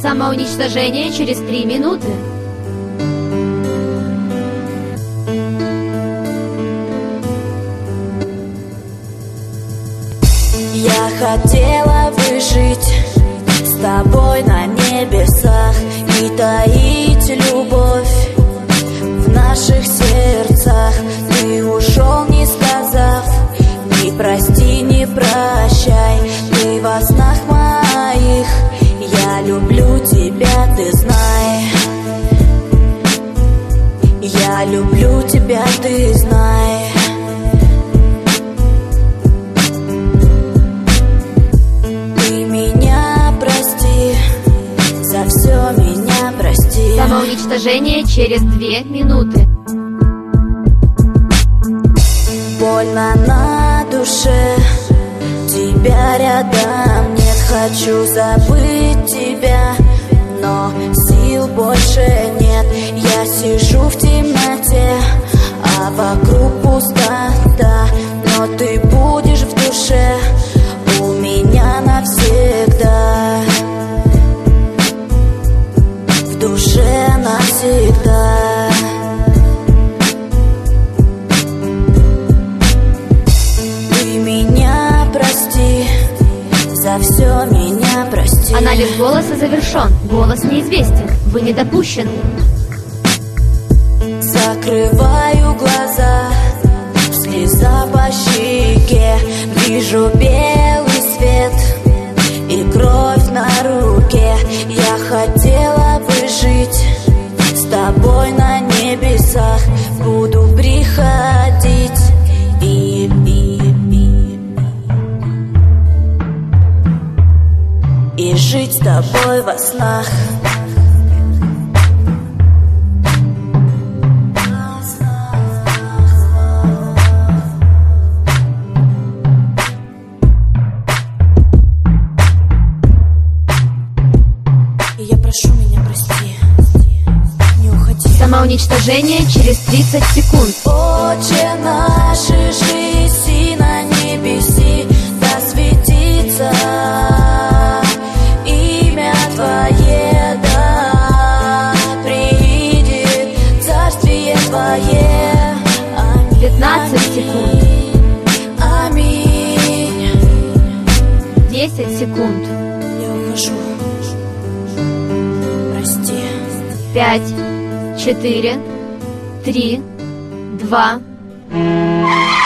Самоуничтожение через 3 минуты. Я хотела выжить с тобой на небесах и таить любовь в наших сердцах. Ты ушел, не сказав ни прости, ни прощай. Ты во снах моих, я люблю тебя, ты знай. Я люблю тебя, ты знай. Все меня прости. Самоуничтожение через 2 минуты. Больно на душе, тебя рядом нет. Хочу забыть тебя, но сил больше нет. Я сижу в темноте, а вокруг пустота. Но ты будешь в душе у меня навсегда. В душе навсегда. Ты меня прости, за все меня прости. Анализ голоса завершен. Голос неизвестен. Вы не допущены. Закрываю глаза, слеза по щеке. Вижу белый свет и кровь на руке. Я хотела бы жить с тобой на небесах. Буду приходить и жить с тобой во снах. Прошу меня, прости, не уходи. Самоуничтожение через 30 секунд. Отче наш, жиси на небеси, да светится имя Твое, да приидет царствие Твое. Аминь. 15 секунд. Аминь. 10 секунд. Я ухожу. 5, 4, 3, 2.